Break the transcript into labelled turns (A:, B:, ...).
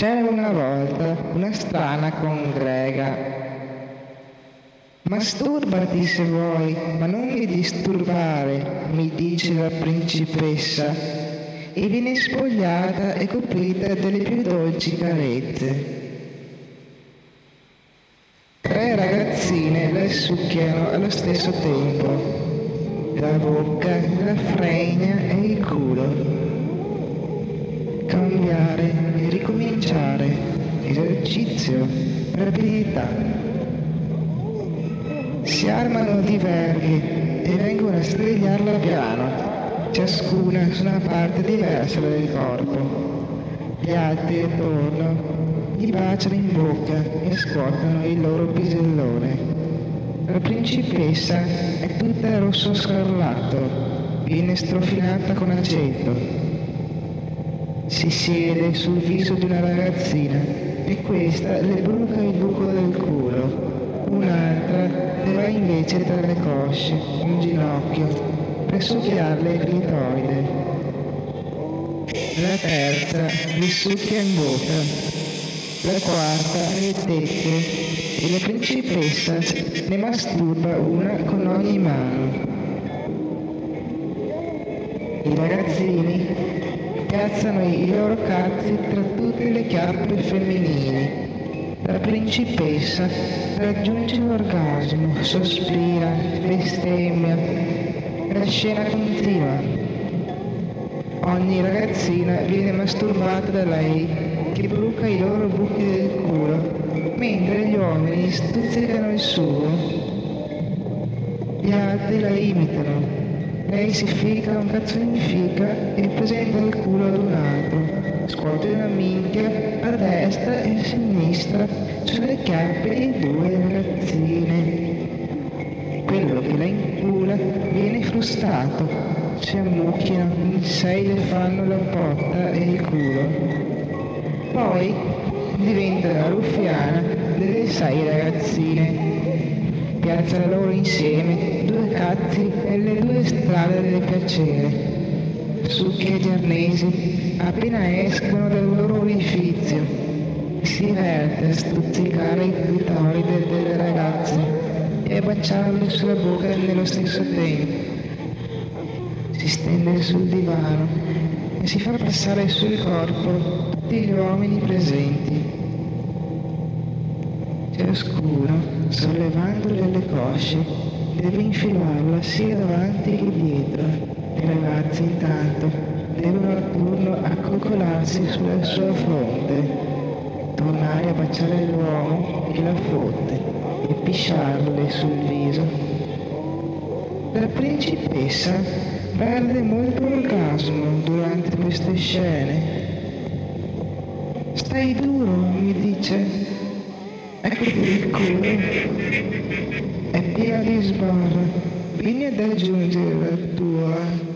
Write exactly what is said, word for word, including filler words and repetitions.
A: C'era una volta una strana congrega. Masturbati se vuoi, ma non mi disturbare, mi dice la principessa, e viene spogliata e coprita delle più dolci carezze. Tre ragazzine la succhiano allo stesso tempo, la bocca, la fregna e il culo. Cambiare e ricominciare, esercizio, rapidità. Si armano di verghi e vengono a strigliarla piano, ciascuna su una parte diversa del corpo. Gli altri attorno gli baciano in bocca e scuotono il loro pisellone. La principessa è tutta rosso scarlatto, viene strofinata con aceto. Si siede sul viso di una ragazzina e questa le bruca il buco del culo. Un'altra le va invece tra le cosce, un ginocchio, per succhiarle il clitoride. La terza gli succhia in bocca. La quarta le tette e la principessa ne masturba una con ogni mano. I ragazzini piazzano i loro cazzi tra tutte le chiappe femminili. La principessa raggiunge l'orgasmo, sospira, bestemmia. La scena continua. Ogni ragazzina viene masturbata da lei, che bruca i loro buchi del culo, mentre gli uomini stuzzicano il suo. Gli altri la imitano. Lei si fica un cazzo in fica e presenta il culo ad un altro, scuote una minchia a destra e a sinistra sulle chiappe di due ragazzine. Quello che la incula viene frustato, si ammucchiano, in sei le fanno la botta e il culo. Poi diventa la ruffiana delle sei ragazzine. Piazza loro insieme due cazzi nelle due strade del piacere. Succhi gli arnesi appena escono dal loro orifizio. Si diverte a stuzzicare il clitoride delle ragazze e a baciarle sulla bocca nello stesso tempo. Si stende sul divano e si fa passare sul corpo tutti gli uomini presenti. Ciascuno, sollevandole le cosce, deve infilarla sia davanti che dietro. I ragazzi intanto devono a turno accoccolarsi sulla sua fronte, tornare a baciare l'uomo che la fotte e pisciarle sul viso. La principessa perde molto orgasmo durante queste scene. Stai duro, mi dice. Ecco il culo, è piena di sbarra, vieni ad aggiungere la tua.